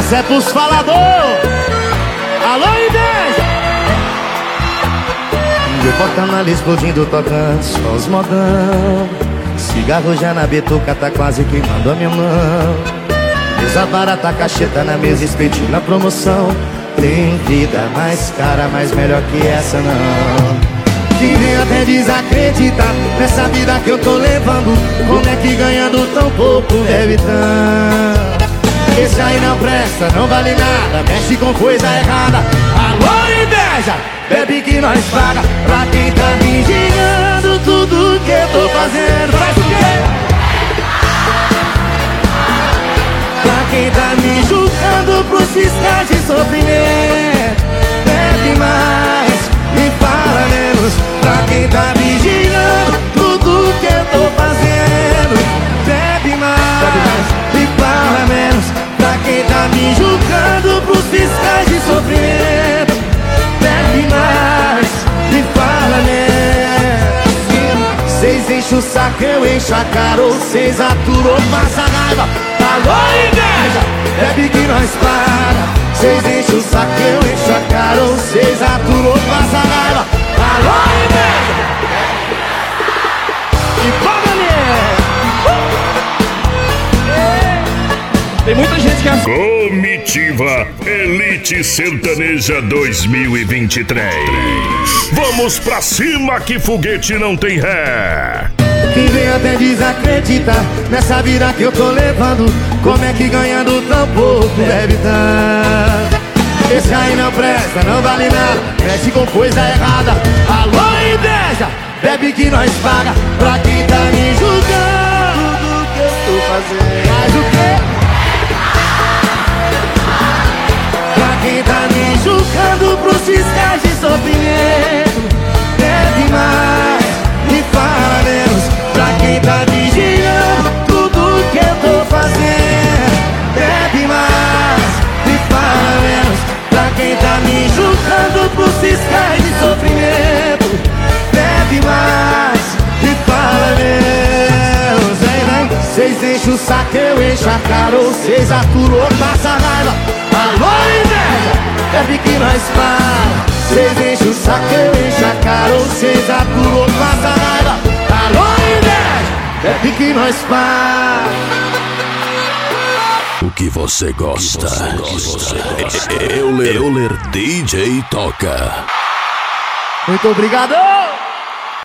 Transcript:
Essa é pros falador. Alô, inveja. Meu porta-malas explodindo, tocando só os modão. Cigarro já na betuca, tá quase queimando a minha mão. Mesa barata, cacheta na mesa, espetinho na promoção. Tem vida mais cara, mas melhor que essa não. Quem vem até desacreditar nessa vida que eu tô levando. Como é que ganhando tão pouco deve tanto? Esse aí não presta, não vale nada, mexe com coisa errada. Alô, inveja, bebe que nós paga. Pra quem tá vigiando tudo que eu tô fazendo. Faz o quê? Pra quem tá me julgando pros fiscais de sofrimento. Bebe mais e fala menos. Pra quem tá vigiando tudo que eu tô fazendo. Bebe mais e fala menos. Pra quem tá me julgando pros fiscais de sofrimento. Bebe mais e fala menos. Cês enchem o saco, eu encho a cara. Ou cês aturam, passa raiva. Alô, inveja, bebe que nós para. Cês enchem o saco, eu encho a cara. Ou cês aturam, passa raiva. Alô, inveja. E bora, Tem muita gente que é Comitiva Elite Sertaneja 2023. Vamos pra cima que foguete não tem ré. Quem vem até desacreditar nessa vida que eu tô levando. Como é que ganhando tão pouco deve dar? Esse aí não presta, não vale nada, mexe com coisa errada. Alô, inveja, bebe que nós paga. Pra quem tá me julgando tudo que eu tô fazendo. Faz o quê? Pra quem tá me julgando pros fiscais de sofrimento. Bebe mais e fala menos. Pra quem tá vigiando tudo que eu tô fazendo. Bebe mais e fala menos. Pra quem tá me julgando pros fiscais de sofrimento. Bebe mais e fala menos. Vem, vem. Cês enchem o saco, eu encho a cara. Ou cês aturam, passa raiva. Alô, inveja, bebe que nós para. Cês enchem o saco, eu encho a cara. Ou cês aturam, passa raiva. Alô, inveja, bebe que nós para. O que você gosta? Euler DJ toca. Muito obrigado!